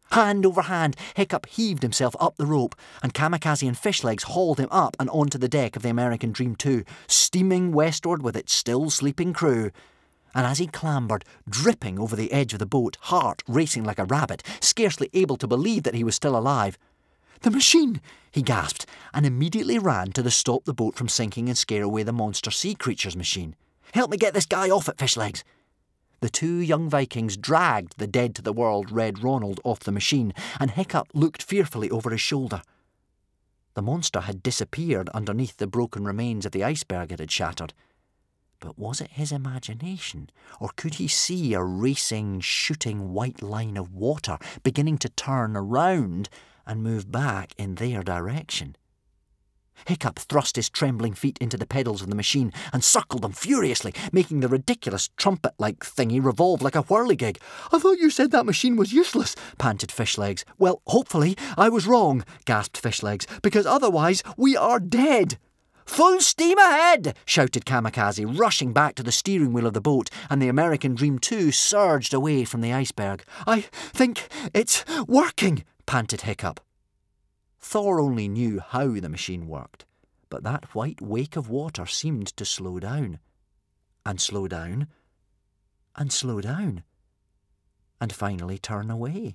Hand over hand, Hiccup heaved himself up the rope, and Kamikaze and Fishlegs hauled him up and onto the deck of the American Dream 2, steaming westward with its still sleeping crew. And as he clambered, dripping over the edge of the boat, heart racing like a rabbit, scarcely able to believe that he was still alive, "The machine!" he gasped, and immediately ran to stop the boat from sinking and scare away the monster sea creature's machine. "Help me get this guy off it, Fishlegs." The two young Vikings dragged the dead-to-the-world Red Ronald off the machine, and Hiccup looked fearfully over his shoulder. The monster had disappeared underneath the broken remains of the iceberg it had shattered. But was it his imagination, or could he see a racing, shooting white line of water beginning to turn around and move back in their direction? Hiccup thrust his trembling feet into the pedals of the machine and circled them furiously, making the ridiculous trumpet-like thingy revolve like a whirligig. "I thought you said that machine was useless," panted Fishlegs. "Well, hopefully I was wrong," gasped Fishlegs, "because otherwise we are dead." "Full steam ahead!" shouted Kamikaze, rushing back to the steering wheel of the boat, and the American Dream 2 surged away from the iceberg. "I think it's working," panted Hiccup. Thor only knew how the machine worked, but that white wake of water seemed to slow down, and slow down, and slow down, and finally turn away.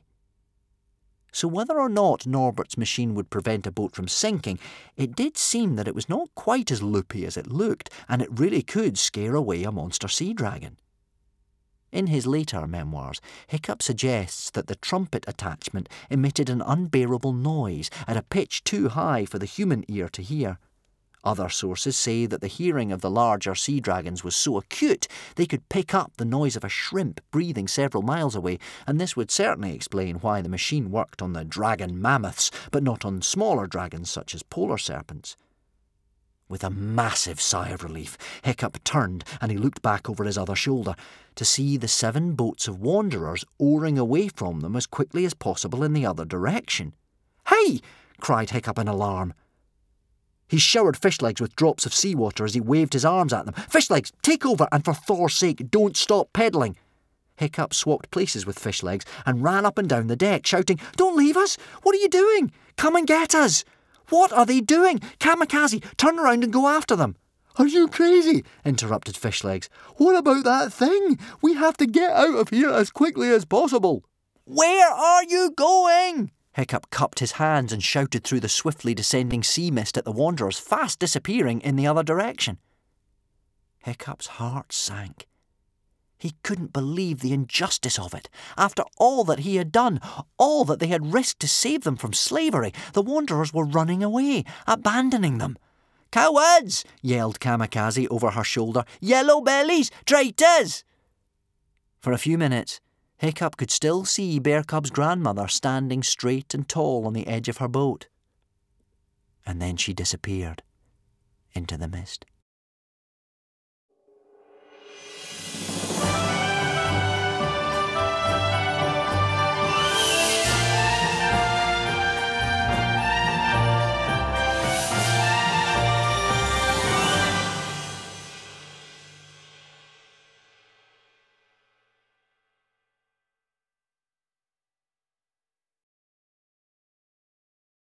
So whether or not Norbert's machine would prevent a boat from sinking, it did seem that it was not quite as loopy as it looked, and it really could scare away a monster sea dragon. In his later memoirs, Hiccup suggests that the trumpet attachment emitted an unbearable noise at a pitch too high for the human ear to hear. Other sources say that the hearing of the larger sea dragons was so acute they could pick up the noise of a shrimp breathing several miles away, and this would certainly explain why the machine worked on the dragon mammoths, but not on smaller dragons such as polar serpents. With a massive sigh of relief, Hiccup turned and he looked back over his other shoulder to see the 7 boats of wanderers oaring away from them as quickly as possible in the other direction. "Hey!" cried Hiccup in alarm. He showered Fishlegs with drops of seawater as he waved his arms at them. "Fishlegs, take over, and for Thor's sake, don't stop pedalling." Hiccup swapped places with Fishlegs and ran up and down the deck, shouting, "Don't leave us! What are you doing? Come and get us! What are they doing? Kamikaze, turn around and go after them." "Are you crazy?" interrupted Fishlegs. "What about that thing? We have to get out of here as quickly as possible." "Where are you going?" Hiccup cupped his hands and shouted through the swiftly descending sea mist at the wanderers, fast disappearing in the other direction. Hiccup's heart sank. He couldn't believe the injustice of it. After all that he had done, all that they had risked to save them from slavery, the wanderers were running away, abandoning them. "Cowards!" yelled Kamikaze over her shoulder. "Yellow bellies! Traitors!" For a few minutes, Hiccup could still see Bear Cub's grandmother standing straight and tall on the edge of her boat. And then she disappeared into the mist.